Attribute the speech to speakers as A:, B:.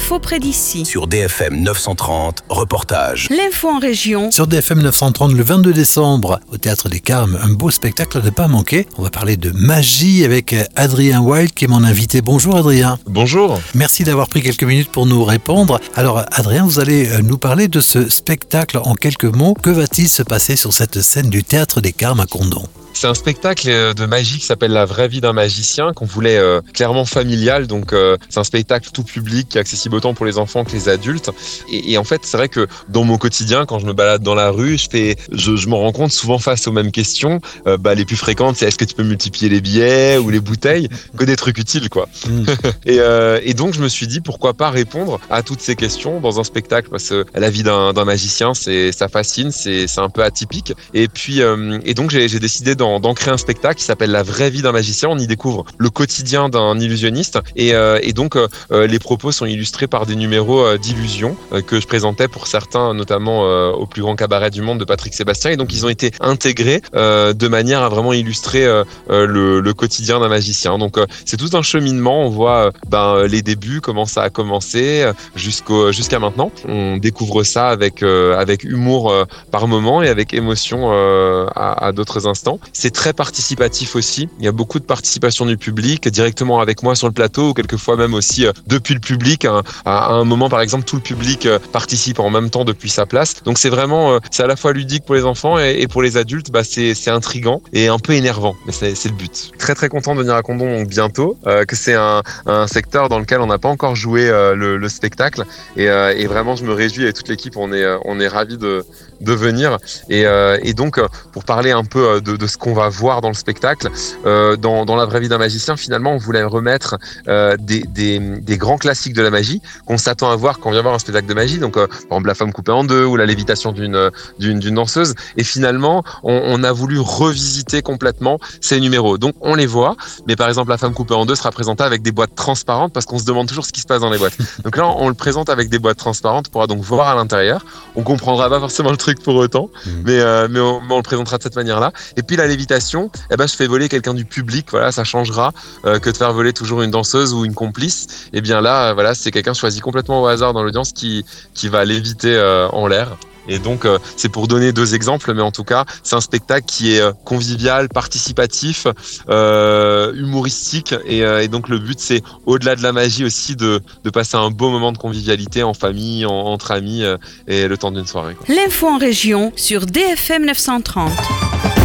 A: l'info près d'ici.
B: Sur DFM 930, reportage.
A: L'info en région.
C: Sur DFM 930, le 22 décembre, au Théâtre des Carmes, un beau spectacle à ne pas manquer. On va parler de magie avec Adrien Wild, qui est mon invité. Bonjour Adrien.
D: Bonjour.
C: Merci d'avoir pris quelques minutes pour nous répondre. Alors Adrien, vous allez nous parler de ce spectacle en quelques mots. Que va-t-il se passer sur cette scène du Théâtre des Carmes à Condom ?
D: C'est un spectacle de magie qui s'appelle La vraie vie d'un magicien, qu'on voulait clairement familial. Donc c'est un spectacle tout public qui est accessible autant pour les enfants que les adultes. Et en fait, c'est vrai que dans mon quotidien, quand je me balade dans la rue, je me rends compte souvent face aux mêmes questions. Les plus fréquentes, c'est est-ce que tu peux multiplier les billets ou les bouteilles, que des trucs utiles, quoi. Et donc je me suis dit pourquoi pas répondre à toutes ces questions dans un spectacle, parce que la vie d'un magicien, ça fascine, c'est un peu atypique. Et puis donc j'ai décidé d'en créer un spectacle qui s'appelle La vraie vie d'un magicien. On y découvre le quotidien d'un illusionniste et donc les propos sont illustrés par des numéros d'illusions que je présentais pour certains, notamment au plus grand cabaret du monde de Patrick Sébastien, et donc ils ont été intégrés de manière à vraiment illustrer le quotidien d'un magicien. Donc c'est tout un cheminement. On voit les débuts, comment ça a commencé jusqu'à maintenant. On découvre ça avec humour par moment et avec émotion à d'autres instants. C'est très participatif aussi. Il y a beaucoup de participation du public directement avec moi sur le plateau, ou quelquefois même aussi depuis le public. À un moment, par exemple, tout le public participe en même temps depuis sa place. Donc c'est vraiment, c'est à la fois ludique pour les enfants et pour les adultes, c'est intriguant et un peu énervant. Mais c'est le but. Très très content de venir à Condom donc bientôt. Que c'est un secteur dans lequel on n'a pas encore joué le spectacle et vraiment je me réjouis, avec toute l'équipe, on est ravis de venir et donc pour parler un peu de ce qu'on va voir dans le spectacle, dans La vraie vie d'un magicien, finalement on voulait remettre des grands classiques de la magie qu'on s'attend à voir quand on vient voir un spectacle de magie, donc par exemple La femme coupée en deux ou la lévitation d'une danseuse, et finalement on a voulu revisiter complètement ces numéros. Donc on les voit, mais par exemple La femme coupée en deux sera présentée avec des boîtes transparentes parce qu'on se demande toujours ce qui se passe dans les boîtes. Donc là on le présente avec des boîtes transparentes, on pourra donc voir à l'intérieur. On comprendra pas forcément le truc pour autant, mais on le présentera de cette manière-là. Et puis la lévitation, je fais voler quelqu'un du public, voilà, ça changera que de faire voler toujours une danseuse ou une complice. Et bien là, voilà, c'est quelqu'un choisi complètement au hasard dans l'audience qui va léviter en l'air. Et donc, c'est pour donner deux exemples, mais en tout cas, c'est un spectacle qui est convivial, participatif, humoristique. Et donc, le but, c'est, au-delà de la magie aussi, de passer un beau moment de convivialité en famille, entre amis, et le temps d'une soirée, quoi.
A: L'info en région sur DFM 930.